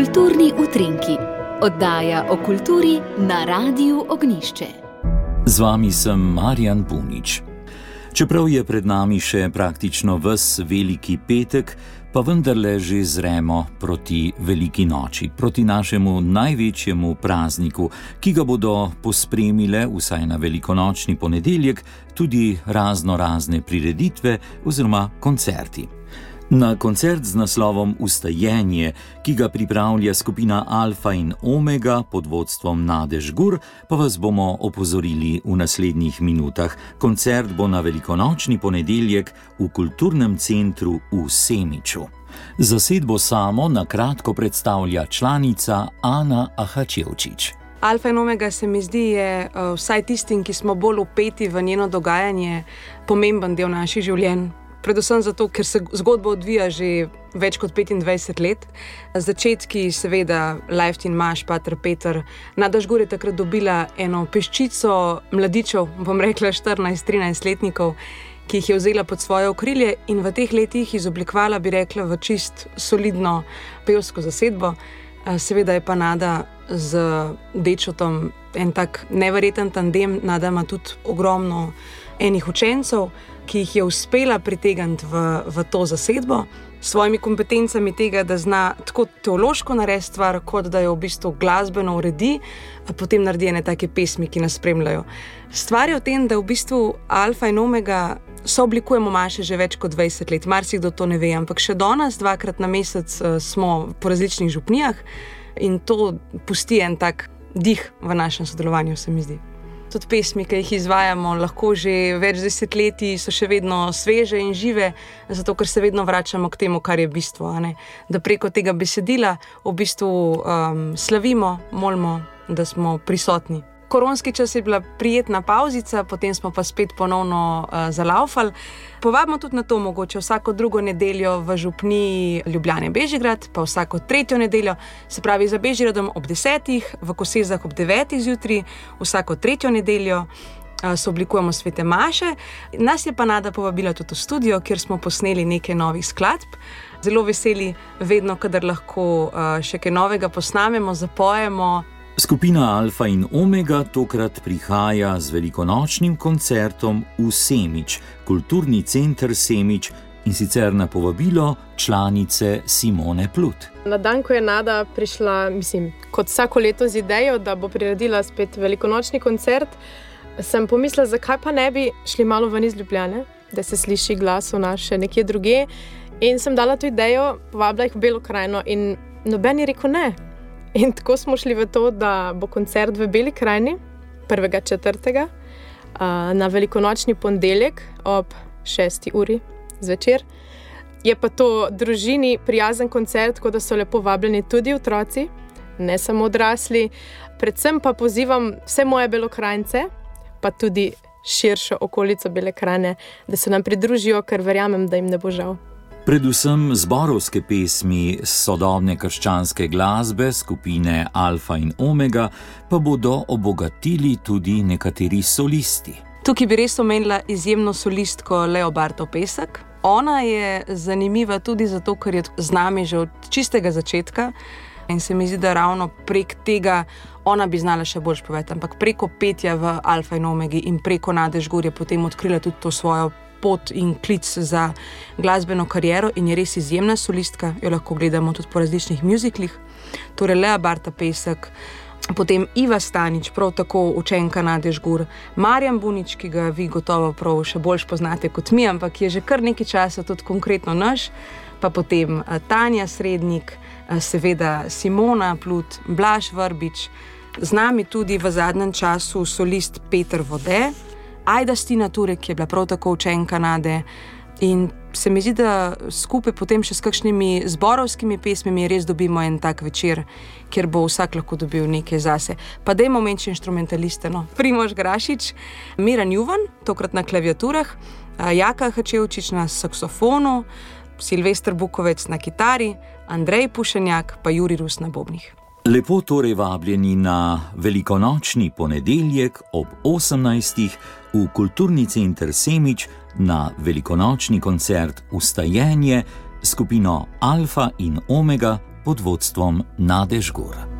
Kulturni utrinki, oddaja o kulturi na Radiu Ognjišče. Z vami sem Marjan Bunič. Čeprav je pred nami še praktično ves veliki petek, pa vendarle že zremo proti veliki noči, proti našemu največjemu prazniku, ki ga bodo pospremile vsaj na velikonočni ponedeljek tudi razne prireditve oziroma koncerti. Na koncert z naslovom Vstajenje, ki ga pripravlja skupina Alfa in Omega pod vodstvom Nade Žgur, pa vas bomo opozorili v naslednjih minutah. Koncert bo na velikonočni ponedeljek v Kulturnem centru v Semiču. Zasedbo samo na kratko predstavlja članica Ana Ahačevčič. Alfa in Omega se mi zdi, je vsaj tistim, ki smo bolj vpeti v njeno dogajanje, pomemben del naših življenj. Predvsem zato, ker se zgodba odvija že več kot 25 let. Začetki seveda Lajftin Maš, Pater Peter. Nada Žgur je takrat dobila eno peščico mladičev, bom rekla 14-13 letnikov, ki jih je vzela pod svoje okrilje in v teh letih izoblikovala, bi rekla, v čist solidno pevsko zasedbo. Seveda je pa Nada z Dečotom en tak neverjeten tandem. Nada ima tudi ogromno enih učencev, ki jih je uspela pritegniti v to zasedbo, s svojimi kompetencami tega, da zna tako teološko narediti stvar, kot da jo v bistvu glasbeno uredi, a potem naredi ene take pesmi, ki nas spremljajo. Stvar je v tem, da v bistvu Alfa in Omega sooblikujemo maše že več kot 20 let. Marsikdo to ne ve, ampak še danes 2-krat na mesec smo po različnih župnijah in to pusti en tak dih v našem sodelovanju, se mi zdi. Tudi pesmi, ki jih izvajamo, lahko že več desetletij so še vedno sveže in žive, zato ker se vedno vračamo k temu, kar je bistvo, da preko tega besedila v bistvu slavimo, molimo, da smo prisotni. Koronski čas je bila prijetna pavzica, potem smo pa spet ponovno zalaufali. Povabimo tudi na to mogoče vsako drugo nedeljo v župniji Ljubljane Bežigrad, pa vsako tretjo nedeljo, se pravi za Bežigradom ob 10, v Kosezah ob 9 zjutraj, vsako tretjo nedeljo sooblikujemo svete maše. Nas je pa Nada povabila tudi v studio, kjer smo posneli nekaj novih skladb. Zelo veseli vedno, kadar lahko še kaj novega posnamemo, zapojemo. Skupina Alfa in Omega tokrat prihaja z velikonočnim koncertom v Semič, Kulturni center Semič, in sicer na povabilo članice Simone Plut. Na dan, ko je Nada prišla, kot vsako leto z idejo, da bo priredila spet velikonočni koncert, sem pomislila, zakaj pa ne bi šli malo ven iz Ljubljane, da se sliši glas v naš nekje druge, in sem dala to idejo, povabila jih v Belo krajino in noben je rekel ne. In tako smo šli v to, da bo koncert v Beli krajini 1.4. Na velikonočni ponedeljek ob 6. uri zvečer. Je pa to družini prijazen koncert, tako da so lepo vabljeni tudi otroci, ne samo odrasli. Predvsem pa pozivam vse moje Belokrajince, pa tudi širšo okolico Bele krajine, da se nam pridružijo, ker verjamem, da jim ne bo žal. Predvsem zborovske pesmi sodobne krščanske glasbe skupine Alfa in Omega pa bodo obogatili tudi nekateri solisti. Tukaj bi res omenila izjemno solistko Leo Bartov Pesek. Ona je zanimiva tudi zato, ker je z nami že od čistega začetka in se mi zdi, da ravno prek tega ona bi znala še bolj povedati, ampak preko petja v Alfa in Omegi in preko Nade Žgur je potem odkrila tudi to svojo pot in klic za glasbeno kariero in je res izjemna solistka, jo lahko gledamo tudi po različnih mjuziklih. Torej Lea Barta Pesek, potem Iva Stanič, prav tako učenka Nade Žgur, Marjan Bunič, ki ga vi gotovo prav še bolj poznate kot mi, ampak je že kar nekaj časa tudi konkretno naš, pa potem Tanja Srednik, seveda Simona Plut, Blaž Vrbič, z nami tudi v zadnjem času solist Peter Vode, Ajda Stina Turek, ki je bila prav tako učenka Nade, in se mi zdi, da skupaj potem še s kakšnimi zborovskimi pesmimi res dobimo en tak večer, kjer bo vsak lahko dobil nekaj zase. Pa dajmo omeniti inštrumentaliste, Primož Grašič, Miran Juvan, tokrat na klaviaturah, Jaka Ahačevčič na saksofonu, Silvester Bukovec na kitari, Andrej Pušenjak pa Jurij Rus na bobnih. Lepo torej vabljeni na velikonočni ponedeljek ob 18. v Kulturni center Semič na velikonočni koncert Vstajenje, skupino Alfa in Omega pod vodstvom Nade Žgor.